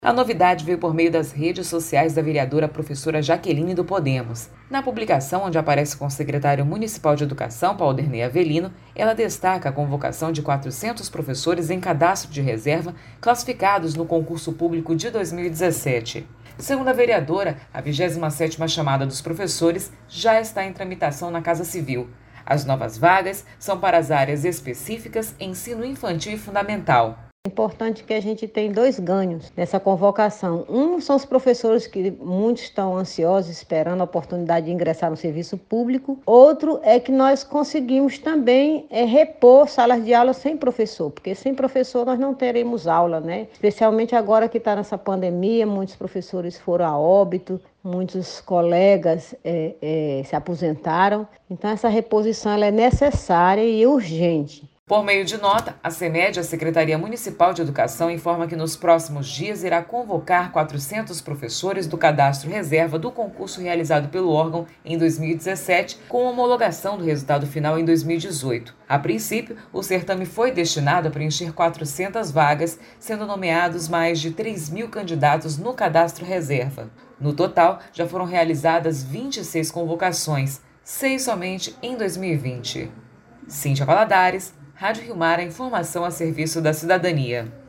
A novidade veio por meio das redes sociais da vereadora professora Jaqueline do Podemos. Na publicação, onde aparece com o secretário municipal de Educação, Paulderney Avelino, ela destaca a convocação de 400 professores em cadastro de reserva classificados no concurso público de 2017. Segundo a vereadora, a 27ª chamada dos professores já está em tramitação na Casa Civil. As novas vagas são para as áreas específicas ensino infantil e fundamental. É importante que a gente tem dois ganhos nessa convocação. Um são os professores que muitos estão ansiosos, esperando a oportunidade de ingressar no serviço público. Outro é que nós conseguimos também repor salas de aula sem professor, porque sem professor nós não teremos aula, né? Especialmente agora que está nessa pandemia, muitos professores foram a óbito, muitos colegas se aposentaram. Então essa reposição ela é necessária e urgente. Por meio de nota, a CEMED, a Secretaria Municipal de Educação, informa que nos próximos dias irá convocar 400 professores do cadastro reserva do concurso realizado pelo órgão em 2017, com homologação do resultado final em 2018. A princípio, o certame foi destinado a preencher 400 vagas, sendo nomeados mais de 3.000 candidatos no cadastro reserva. No total, já foram realizadas 26 convocações, 6 somente em 2020. Cíntia Valadares, Rádio Rio Mar, a informação a serviço da cidadania.